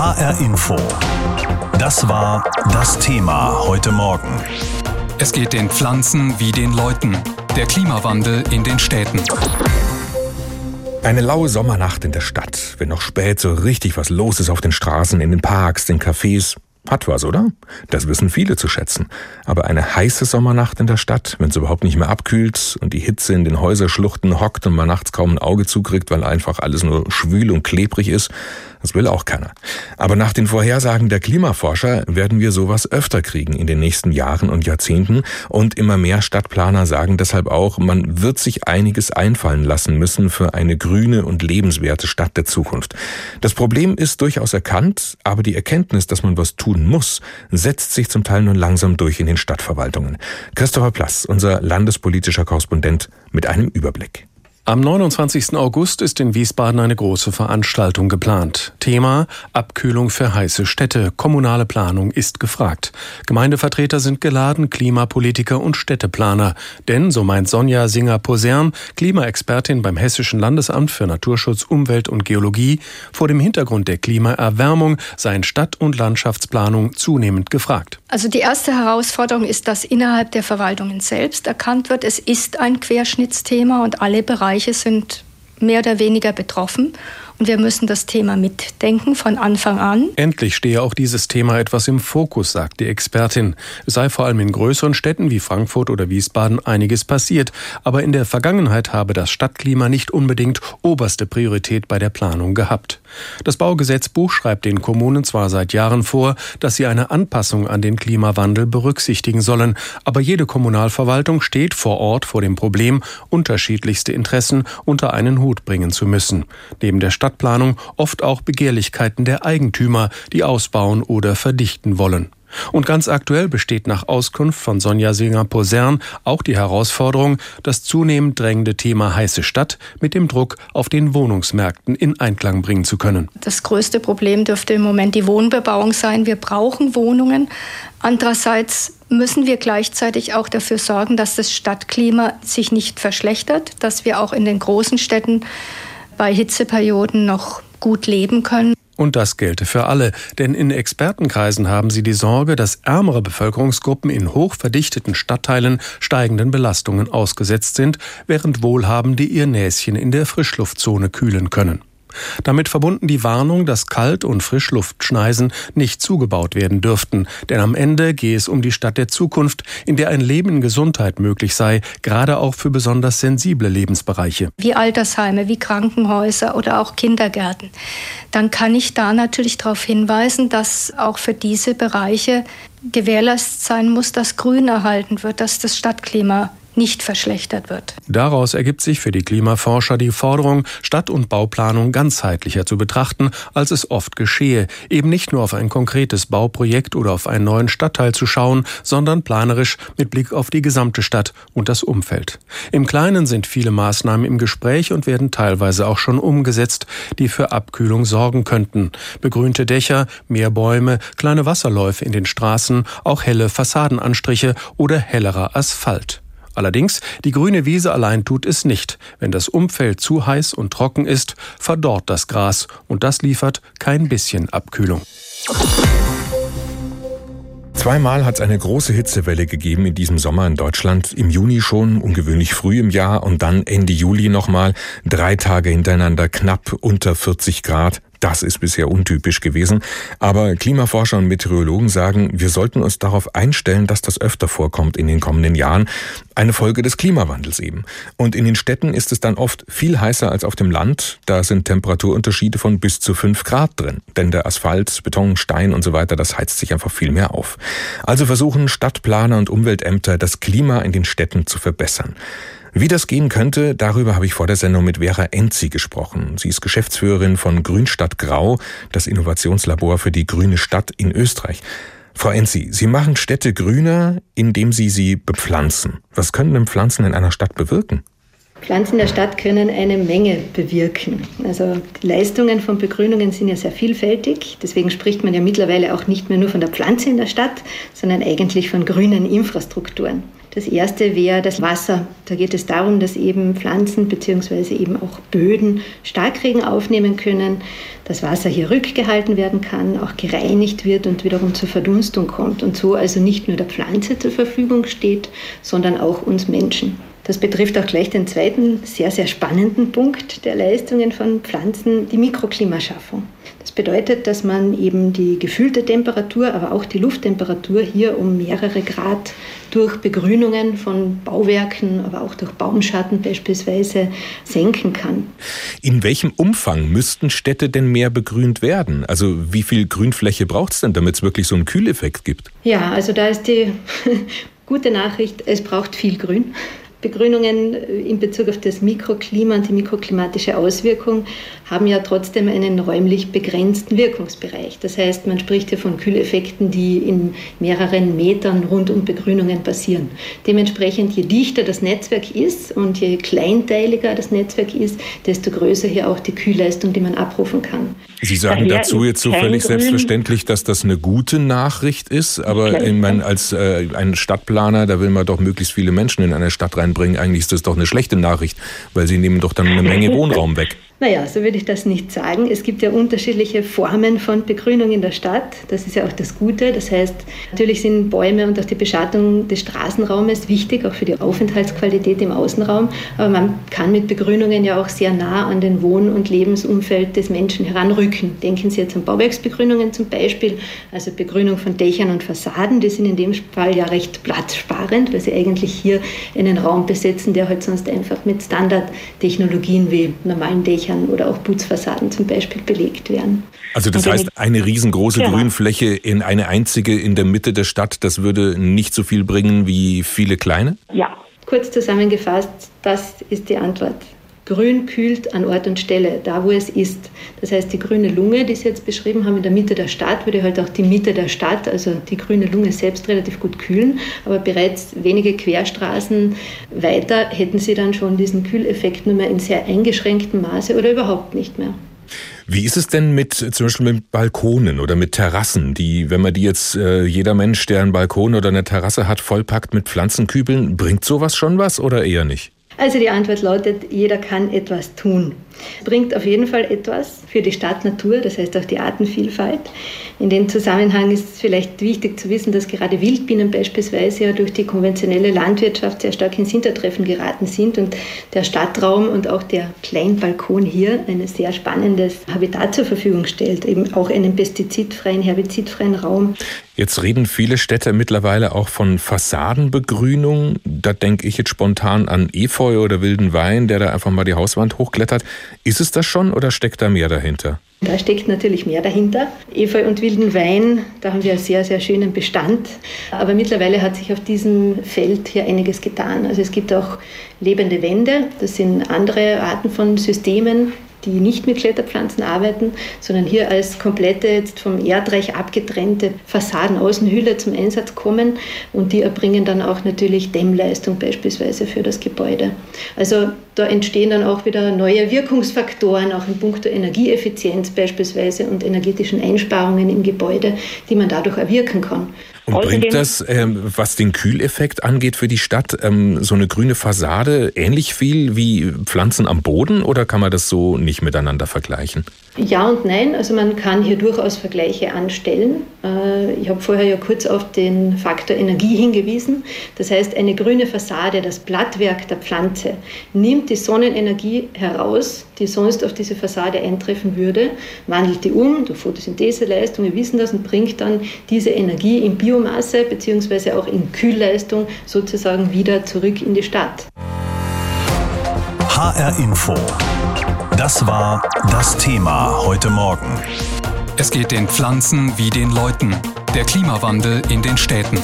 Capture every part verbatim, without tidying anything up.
H R Info. Das war das Thema heute Morgen. Es geht den Pflanzen wie den Leuten. Der Klimawandel in den Städten. Eine laue Sommernacht in der Stadt, wenn noch spät so richtig was los ist auf den Straßen, in den Parks, den Cafés. Hat was, oder? Das wissen viele zu schätzen. Aber eine heiße Sommernacht in der Stadt, wenn es überhaupt nicht mehr abkühlt und die Hitze in den Häuserschluchten hockt und man nachts kaum ein Auge zukriegt, weil einfach alles nur schwül und klebrig ist, das will auch keiner. Aber nach den Vorhersagen der Klimaforscher werden wir sowas öfter kriegen in den nächsten Jahren und Jahrzehnten. Und immer mehr Stadtplaner sagen deshalb auch, man wird sich einiges einfallen lassen müssen für eine grüne und lebenswerte Stadt der Zukunft. Das Problem ist durchaus erkannt, aber die Erkenntnis, dass man was tun muss, setzt sich zum Teil nur langsam durch in den Stadtverwaltungen. Christopher Plass, unser landespolitischer Korrespondent, mit einem Überblick. Am neunundzwanzigsten August ist in Wiesbaden eine große Veranstaltung geplant. Thema: Abkühlung für heiße Städte. Kommunale Planung ist gefragt. Gemeindevertreter sind geladen, Klimapolitiker und Städteplaner. Denn, so meint Sonja Singer-Posern, Klimaexpertin beim Hessischen Landesamt für Naturschutz, Umwelt und Geologie, vor dem Hintergrund der Klimaerwärmung seien Stadt- und Landschaftsplanung zunehmend gefragt. Also die erste Herausforderung ist, dass innerhalb der Verwaltungen selbst erkannt wird, es ist ein Querschnittsthema und alle Bereiche sind mehr oder weniger betroffen. Und wir müssen das Thema mitdenken von Anfang an. Endlich stehe auch dieses Thema etwas im Fokus, sagt die Expertin. Es sei vor allem in größeren Städten wie Frankfurt oder Wiesbaden einiges passiert. Aber in der Vergangenheit habe das Stadtklima nicht unbedingt oberste Priorität bei der Planung gehabt. Das Baugesetzbuch schreibt den Kommunen zwar seit Jahren vor, dass sie eine Anpassung an den Klimawandel berücksichtigen sollen. Aber jede Kommunalverwaltung steht vor Ort vor dem Problem, unterschiedlichste Interessen unter einen Hut bringen zu müssen. Neben der Stadtplanung oft auch Begehrlichkeiten der Eigentümer, die ausbauen oder verdichten wollen. Und ganz aktuell besteht nach Auskunft von Sonja Singer-Posern auch die Herausforderung, das zunehmend drängende Thema heiße Stadt mit dem Druck auf den Wohnungsmärkten in Einklang bringen zu können. Das größte Problem dürfte im Moment die Wohnbebauung sein. Wir brauchen Wohnungen. Andererseits müssen wir gleichzeitig auch dafür sorgen, dass das Stadtklima sich nicht verschlechtert, dass wir auch in den großen Städten bei Hitzeperioden noch gut leben können. Und das gelte für alle, denn in Expertenkreisen haben sie die Sorge, dass ärmere Bevölkerungsgruppen in hochverdichteten Stadtteilen steigenden Belastungen ausgesetzt sind, während Wohlhabende ihr Näschen in der Frischluftzone kühlen können. Damit verbunden die Warnung, dass Kalt- und Frischluftschneisen nicht zugebaut werden dürften. Denn am Ende gehe es um die Stadt der Zukunft, in der ein Leben in Gesundheit möglich sei, gerade auch für besonders sensible Lebensbereiche. Wie Altersheime, wie Krankenhäuser oder auch Kindergärten. Dann kann ich da natürlich darauf hinweisen, dass auch für diese Bereiche gewährleistet sein muss, dass Grün erhalten wird, dass das Stadtklima nicht verschlechtert wird. Daraus ergibt sich für die Klimaforscher die Forderung, Stadt- und Bauplanung ganzheitlicher zu betrachten, als es oft geschehe. Eben nicht nur auf ein konkretes Bauprojekt oder auf einen neuen Stadtteil zu schauen, sondern planerisch mit Blick auf die gesamte Stadt und das Umfeld. Im Kleinen sind viele Maßnahmen im Gespräch und werden teilweise auch schon umgesetzt, die für Abkühlung sorgen könnten. Begrünte Dächer, mehr Bäume, kleine Wasserläufe in den Straßen, auch helle Fassadenanstriche oder hellerer Asphalt. Allerdings, die grüne Wiese allein tut es nicht. Wenn das Umfeld zu heiß und trocken ist, verdorrt das Gras und das liefert kein bisschen Abkühlung. Zweimal hat es eine große Hitzewelle gegeben in diesem Sommer in Deutschland. Im Juni schon, ungewöhnlich früh im Jahr, und dann Ende Juli nochmal. Drei Tage hintereinander knapp unter vierzig Grad. Das ist bisher untypisch gewesen. Aber Klimaforscher und Meteorologen sagen, wir sollten uns darauf einstellen, dass das öfter vorkommt in den kommenden Jahren. Eine Folge des Klimawandels eben. Und in den Städten ist es dann oft viel heißer als auf dem Land. Da sind Temperaturunterschiede von bis zu fünf Grad drin. Denn der Asphalt, Beton, Stein und so weiter, das heizt sich einfach viel mehr auf. Also versuchen Stadtplaner und Umweltämter, das Klima in den Städten zu verbessern. Wie das gehen könnte, darüber habe ich vor der Sendung mit Vera Enzi gesprochen. Sie ist Geschäftsführerin von Grünstadt Grau, das Innovationslabor für die grüne Stadt in Österreich. Frau Enzi, Sie machen Städte grüner, indem Sie sie bepflanzen. Was können denn Pflanzen in einer Stadt bewirken? Pflanzen der Stadt können eine Menge bewirken. Also die Leistungen von Begrünungen sind ja sehr vielfältig. Deswegen spricht man ja mittlerweile auch nicht mehr nur von der Pflanze in der Stadt, sondern eigentlich von grünen Infrastrukturen. Das erste wäre das Wasser. Da geht es darum, dass eben Pflanzen bzw. eben auch Böden Starkregen aufnehmen können, das Wasser hier rückgehalten werden kann, auch gereinigt wird und wiederum zur Verdunstung kommt und so also nicht nur der Pflanze zur Verfügung steht, sondern auch uns Menschen. Das betrifft auch gleich den zweiten sehr, sehr spannenden Punkt der Leistungen von Pflanzen, die Mikroklimaschaffung. Das bedeutet, dass man eben die gefühlte Temperatur, aber auch die Lufttemperatur hier um mehrere Grad durch Begrünungen von Bauwerken, aber auch durch Baumschatten beispielsweise senken kann. In welchem Umfang müssten Städte denn mehr begrünt werden? Also wie viel Grünfläche braucht es denn, damit es wirklich so einen Kühleffekt gibt? Ja, also da ist die gute Nachricht, es braucht viel Grün. Begrünungen in Bezug auf das Mikroklima und die mikroklimatische Auswirkung haben ja trotzdem einen räumlich begrenzten Wirkungsbereich. Das heißt, man spricht hier von Kühleffekten, die in mehreren Metern rund um Begrünungen passieren. Dementsprechend, je dichter das Netzwerk ist und je kleinteiliger das Netzwerk ist, desto größer hier auch die Kühlleistung, die man abrufen kann. Sie sagen Daher dazu jetzt so völlig Grün. Selbstverständlich, dass das eine gute Nachricht ist, aber ich meine, als äh, ein Stadtplaner, da will man doch möglichst viele Menschen in eine Stadt reinbringen. Eigentlich ist das doch eine schlechte Nachricht, weil sie nehmen doch dann eine Menge Wohnraum weg. Naja, so würde ich das nicht sagen. Es gibt ja unterschiedliche Formen von Begrünung in der Stadt. Das ist ja auch das Gute. Das heißt, natürlich sind Bäume und auch die Beschattung des Straßenraumes wichtig, auch für die Aufenthaltsqualität im Außenraum. Aber man kann mit Begrünungen ja auch sehr nah an den Wohn- und Lebensumfeld des Menschen heranrücken. Denken Sie jetzt an Bauwerksbegrünungen zum Beispiel, also Begrünung von Dächern und Fassaden. Die sind in dem Fall ja recht platzsparend, weil sie eigentlich hier einen Raum besetzen, der halt sonst einfach mit Standardtechnologien wie normalen Dächern oder auch Putzfassaden zum Beispiel belegt werden. Also das heißt, eine riesengroße ja. Grünfläche in eine einzige in der Mitte der Stadt, das würde nicht so viel bringen wie viele kleine? Ja, kurz zusammengefasst, das ist die Antwort. Grün kühlt an Ort und Stelle, da wo es ist. Das heißt, die grüne Lunge, die Sie jetzt beschrieben haben, in der Mitte der Stadt, würde halt auch die Mitte der Stadt, also die grüne Lunge selbst, relativ gut kühlen. Aber bereits wenige Querstraßen weiter hätten Sie dann schon diesen Kühleffekt nur mehr in sehr eingeschränktem Maße oder überhaupt nicht mehr. Wie ist es denn mit zum Beispiel mit Balkonen oder mit Terrassen, die, wenn man die jetzt äh, jeder Mensch, der einen Balkon oder eine Terrasse hat, vollpackt mit Pflanzenkübeln, bringt sowas schon was oder eher nicht? Also die Antwort lautet, jeder kann etwas tun. Bringt auf jeden Fall etwas für die Stadtnatur, das heißt auch die Artenvielfalt. In dem Zusammenhang ist es vielleicht wichtig zu wissen, dass gerade Wildbienen beispielsweise ja durch die konventionelle Landwirtschaft sehr stark ins Hintertreffen geraten sind und der Stadtraum und auch der Kleinbalkon hier ein sehr spannendes Habitat zur Verfügung stellt, eben auch einen pestizidfreien, herbizidfreien Raum. Jetzt reden viele Städte mittlerweile auch von Fassadenbegrünung. Da denke ich jetzt spontan an Efeu oder wilden Wein, der da einfach mal die Hauswand hochklettert. Ist es das schon oder steckt da mehr dahinter? Da steckt natürlich mehr dahinter. Efeu und wilden Wein, da haben wir einen sehr, sehr schönen Bestand. Aber mittlerweile hat sich auf diesem Feld hier einiges getan. Also es gibt auch lebende Wände, das sind andere Arten von Systemen, die nicht mit Kletterpflanzen arbeiten, sondern hier als komplette, jetzt vom Erdreich abgetrennte Fassadenaußenhülle zum Einsatz kommen und die erbringen dann auch natürlich Dämmleistung beispielsweise für das Gebäude. Also da entstehen dann auch wieder neue Wirkungsfaktoren, auch in puncto Energieeffizienz beispielsweise und energetischen Einsparungen im Gebäude, die man dadurch erwirken kann. Und bringt das, ähm, was den Kühleffekt angeht für die Stadt, ähm, so eine grüne Fassade ähnlich viel wie Pflanzen am Boden oder kann man das so nicht miteinander vergleichen? Ja und nein, also man kann hier durchaus Vergleiche anstellen. Äh, ich habe vorher ja kurz auf den Faktor Energie hingewiesen. Das heißt, eine grüne Fassade, das Blattwerk der Pflanze, nimmt die Sonnenenergie heraus, die sonst auf diese Fassade eintreffen würde, wandelt die um durch Photosyntheseleistung, wir wissen das, und bringt dann diese Energie in Biomasse bzw. auch in Kühlleistung sozusagen wieder zurück in die Stadt. H R Info. Das war das Thema heute Morgen. Es geht den Pflanzen wie den Leuten. Der Klimawandel in den Städten.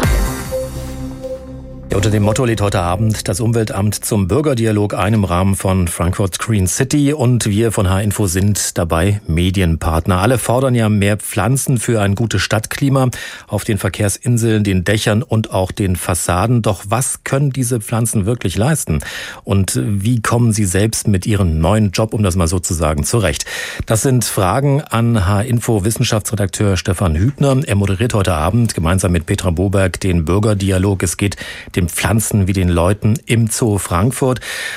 Ja, unter dem Motto lädt heute Abend das Umweltamt zum Bürgerdialog ein im Rahmen von Frankfurt Green City und wir von H Info sind dabei Medienpartner. Alle fordern ja mehr Pflanzen für ein gutes Stadtklima auf den Verkehrsinseln, den Dächern und auch den Fassaden. Doch was können diese Pflanzen wirklich leisten? Und wie kommen sie selbst mit ihrem neuen Job, um das mal so zu sagen, zurecht? Das sind Fragen an H Info Wissenschaftsredakteur Stefan Hübner. Er moderiert heute Abend gemeinsam mit Petra Boberg den Bürgerdialog. Es geht dem den Pflanzen wie den Leuten im Zoo Frankfurt.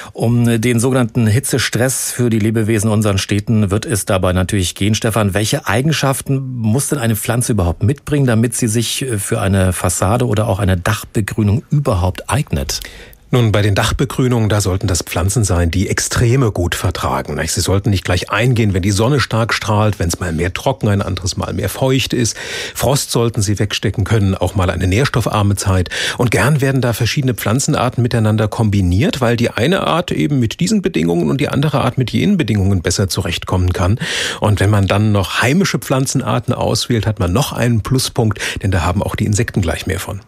Um den sogenannten Hitzestress für die Lebewesen in unseren Städten wird es dabei natürlich gehen. Stefan, welche Eigenschaften muss denn eine Pflanze überhaupt mitbringen, damit sie sich für eine Fassade oder auch eine Dachbegrünung überhaupt eignet? Nun, bei den Dachbegrünungen, da sollten das Pflanzen sein, die Extreme gut vertragen. Sie sollten nicht gleich eingehen, wenn die Sonne stark strahlt, wenn es mal mehr trocken, ein anderes Mal mehr feucht ist. Frost sollten sie wegstecken können, auch mal eine nährstoffarme Zeit. Und gern werden da verschiedene Pflanzenarten miteinander kombiniert, weil die eine Art eben mit diesen Bedingungen und die andere Art mit jenen Bedingungen besser zurechtkommen kann. Und wenn man dann noch heimische Pflanzenarten auswählt, hat man noch einen Pluspunkt, denn da haben auch die Insekten gleich mehr von.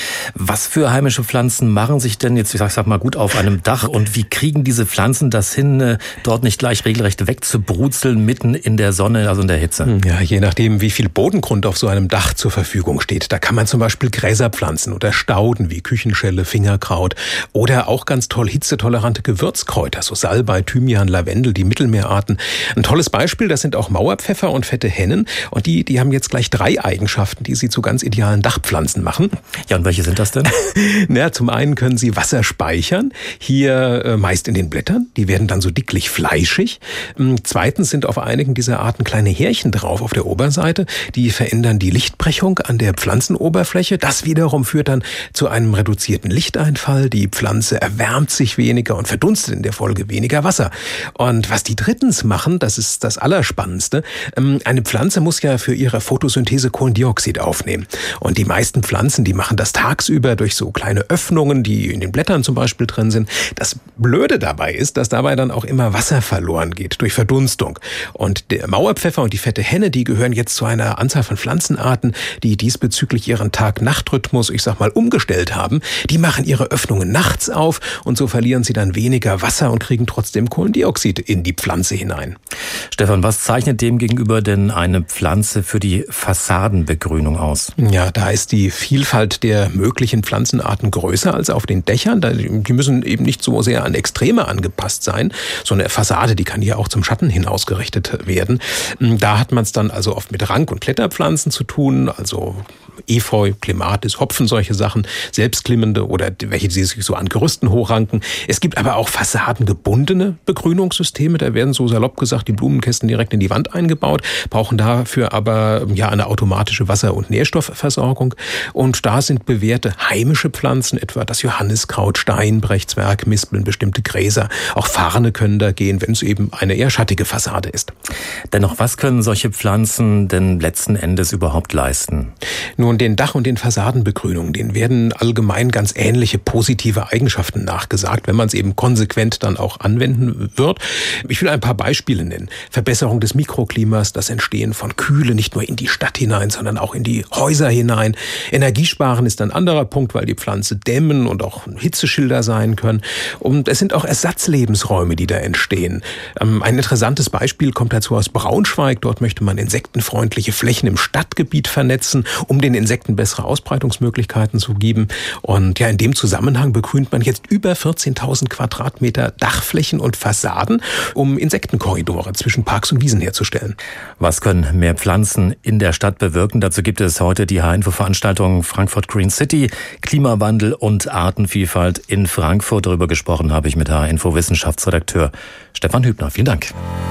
Was für heimische Pflanzen machen sich denn jetzt, ich sag mal, gut auf einem Dach und wie kriegen diese Pflanzen das hin, dort nicht gleich regelrecht wegzubrutzeln mitten in der Sonne, also in der Hitze? Ja, je nachdem, wie viel Bodengrund auf so einem Dach zur Verfügung steht. Da kann man zum Beispiel Gräser pflanzen oder Stauden wie Küchenschelle, Fingerkraut oder auch ganz toll hitzetolerante Gewürzkräuter, so Salbei, Thymian, Lavendel, die Mittelmeerarten. Ein tolles Beispiel, das sind auch Mauerpfeffer und fette Hennen und die, die haben jetzt gleich drei Eigenschaften, die sie zu ganz idealen Dachpflanzen machen. Ja, und welche sind das denn? Na, zum einen können sie Wasser speichern, hier äh, meist in den Blättern, die werden dann so dicklich fleischig. Ähm, zweitens sind auf einigen dieser Arten kleine Härchen drauf auf der Oberseite, die verändern die Lichtbrechung an der Pflanzenoberfläche. Das wiederum führt dann zu einem reduzierten Lichteinfall. Die Pflanze erwärmt sich weniger und verdunstet in der Folge weniger Wasser. Und was die drittens machen, das ist das Allerspannendste, ähm, eine Pflanze muss ja für ihre Photosynthese Kohlendioxid aufnehmen. Und die meisten Pflanzen, die machen das tagsüber durch so kleine Öffnungen, die in den Blättern zum Beispiel drin sind. Das Blöde dabei ist, dass dabei dann auch immer Wasser verloren geht durch Verdunstung. Und der Mauerpfeffer und die fette Henne, die gehören jetzt zu einer Anzahl von Pflanzenarten, die diesbezüglich ihren Tag-Nacht-Rhythmus, ich sag mal, umgestellt haben. Die machen ihre Öffnungen nachts auf und so verlieren sie dann weniger Wasser und kriegen trotzdem Kohlendioxid in die Pflanze hinein. Stefan, was zeichnet dem gegenüber denn eine Pflanze für die Fassadenbegrünung aus? Ja, da ist die Vielfalt der möglichen Pflanzenarten größer als auf den Dächern. Die müssen eben nicht so sehr an Extreme angepasst sein. So eine Fassade, die kann ja auch zum Schatten hin ausgerichtet werden. Da hat man es dann also oft mit Rank- und Kletterpflanzen zu tun, also Efeu, Clematis, Hopfen, solche Sachen, selbstklimmende oder welche, die sich so an Gerüsten hochranken. Es gibt aber auch fassadengebundene Begrünungssysteme, da werden so salopp gesagt die Blumenkästen direkt in die Wand eingebaut, brauchen dafür aber ja eine automatische Wasser- und Nährstoffversorgung. Und da sind bewährte heimische Pflanzen, etwa das Johanniskraut, Steinbrech, Zwergmispeln, bestimmte Gräser. Auch Farne können da gehen, wenn es eben eine eher schattige Fassade ist. Dennoch, was können solche Pflanzen denn letzten Endes überhaupt leisten? Nun, den Dach- und den Fassadenbegrünungen, denen werden allgemein ganz ähnliche positive Eigenschaften nachgesagt, wenn man es eben konsequent dann auch anwenden wird. Ich will ein paar Beispiele nennen. Verbesserung des Mikroklimas, das Entstehen von Kühle nicht nur in die Stadt hinein, sondern auch in die Häuser hinein. Energiesparen ist ein anderer Punkt, weil die Pflanze dämmen und auch Hitzeschilder sein können. Und es sind auch Ersatzlebensräume, die da entstehen. Ein interessantes Beispiel kommt dazu aus Braunschweig. Dort möchte man insektenfreundliche Flächen im Stadtgebiet vernetzen, um den Insekten bessere Ausbreitungsmöglichkeiten zu geben. Und ja, in dem Zusammenhang begrünt man jetzt über vierzehntausend Quadratmeter Dachflächen und Fassaden, um Insektenkorridore zwischen Parks und Wiesen herzustellen. Was können mehr Pflanzen in der Stadt bewirken? Dazu gibt es heute die H-Info-Veranstaltung Frankfurt Green City, Klimawandel und Artenvielfalt in Frankfurt. Darüber gesprochen habe ich mit H-Info-Wissenschaftsredakteur Stefan Hübner. Vielen Dank.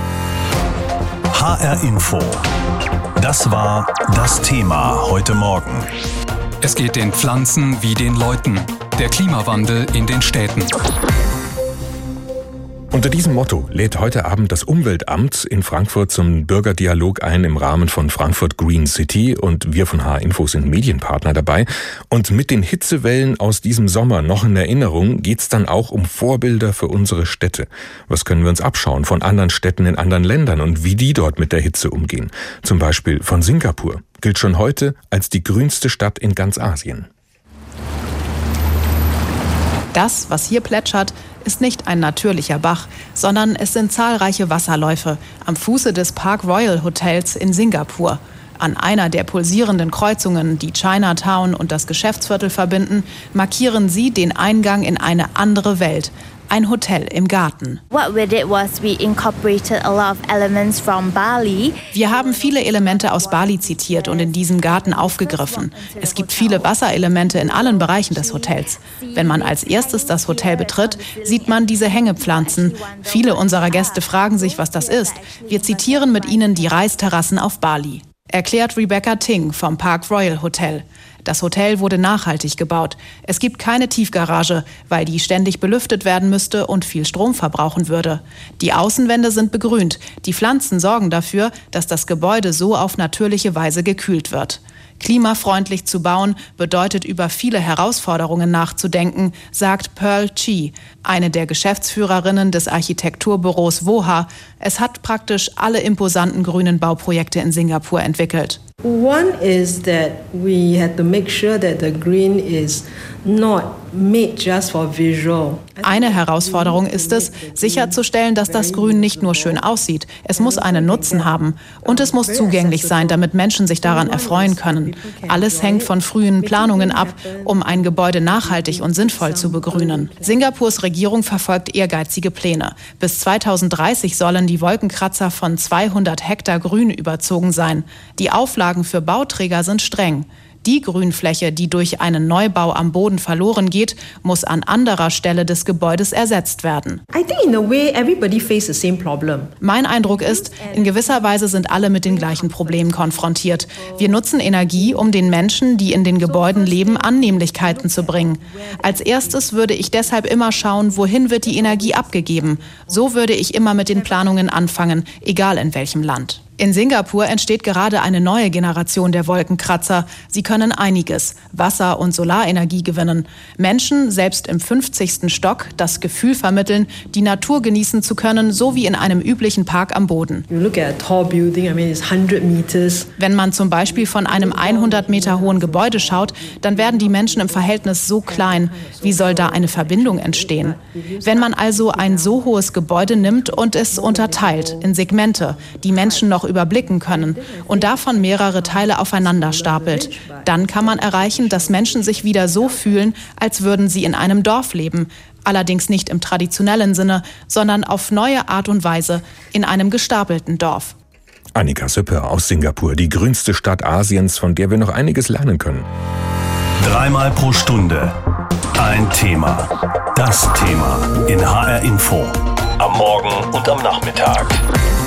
H R Info. Das war das Thema heute Morgen. Es geht den Pflanzen wie den Leuten. Der Klimawandel in den Städten. Unter diesem Motto lädt heute Abend das Umweltamt in Frankfurt zum Bürgerdialog ein im Rahmen von Frankfurt Green City und wir von H-Info sind Medienpartner dabei. Und mit den Hitzewellen aus diesem Sommer noch in Erinnerung geht's dann auch um Vorbilder für unsere Städte. Was können wir uns abschauen von anderen Städten in anderen Ländern und wie die dort mit der Hitze umgehen? Zum Beispiel von Singapur. Gilt schon heute als die grünste Stadt in ganz Asien. Das, was hier plätschert, ist nicht ein natürlicher Bach, sondern es sind zahlreiche Wasserläufe am Fuße des Park Royal Hotels in Singapur. An einer der pulsierenden Kreuzungen, die Chinatown und das Geschäftsviertel verbinden, markieren sie den Eingang in eine andere Welt. Ein Hotel im Garten. What we did was we incorporated a lot of elements from Bali. Wir haben viele Elemente aus Bali zitiert und in diesem Garten aufgegriffen. Es gibt viele Wasserelemente in allen Bereichen des Hotels. Wenn man als erstes das Hotel betritt, sieht man diese Hängepflanzen. Viele unserer Gäste fragen sich, was das ist. Wir zitieren mit ihnen die Reisterrassen auf Bali. Erklärt Rebecca Ting vom Park Royal Hotel. Das Hotel wurde nachhaltig gebaut. Es gibt keine Tiefgarage, weil die ständig belüftet werden müsste und viel Strom verbrauchen würde. Die Außenwände sind begrünt. Die Pflanzen sorgen dafür, dass das Gebäude so auf natürliche Weise gekühlt wird. Klimafreundlich zu bauen bedeutet, über viele Herausforderungen nachzudenken, sagt Pearl Chi, eine der Geschäftsführerinnen des Architekturbüros Woha. Es hat praktisch alle imposanten grünen Bauprojekte in Singapur entwickelt. One is that we had to make sure that the green is not made just for visual. Eine Herausforderung ist es, sicherzustellen, dass das Grün nicht nur schön aussieht. Es muss einen Nutzen haben und es muss zugänglich sein, damit Menschen sich daran erfreuen können. Alles hängt von frühen Planungen ab, um ein Gebäude nachhaltig und sinnvoll zu begrünen. Singapurs Regierung verfolgt ehrgeizige Pläne. Bis zweitausenddreißig sollen die Wolkenkratzer von zweihundert Hektar Grün überzogen sein. Die Auflagen für Bauträger sind streng. Die Grünfläche, die durch einen Neubau am Boden verloren geht, muss an anderer Stelle des Gebäudes ersetzt werden. I think in a way everybody face the same problem. Mein Eindruck ist, in gewisser Weise sind alle mit den gleichen Problemen konfrontiert. Wir nutzen Energie, um den Menschen, die in den Gebäuden leben, Annehmlichkeiten zu bringen. Als erstes würde ich deshalb immer schauen, wohin wird die Energie abgegeben. So würde ich immer mit den Planungen anfangen, egal in welchem Land. In Singapur entsteht gerade eine neue Generation der Wolkenkratzer. Sie können einiges: Wasser- und Solarenergie gewinnen. Menschen, selbst im fünfzigsten Stock, das Gefühl vermitteln, die Natur genießen zu können, so wie in einem üblichen Park am Boden. Wenn man zum Beispiel von einem hundert Meter hohen Gebäude schaut, dann werden die Menschen im Verhältnis so klein. Wie soll da eine Verbindung entstehen? Wenn man also ein so hohes Gebäude nimmt und es unterteilt in Segmente, die Menschen noch überblicken können und davon mehrere Teile aufeinander stapelt, dann kann man erreichen, dass Menschen sich wieder so fühlen, als würden sie in einem Dorf leben. Allerdings nicht im traditionellen Sinne, sondern auf neue Art und Weise in einem gestapelten Dorf. Annika Süppe aus Singapur, die grünste Stadt Asiens, von der wir noch einiges lernen können. Dreimal pro Stunde ein Thema. Das Thema in H R Info. Am Morgen und am Nachmittag.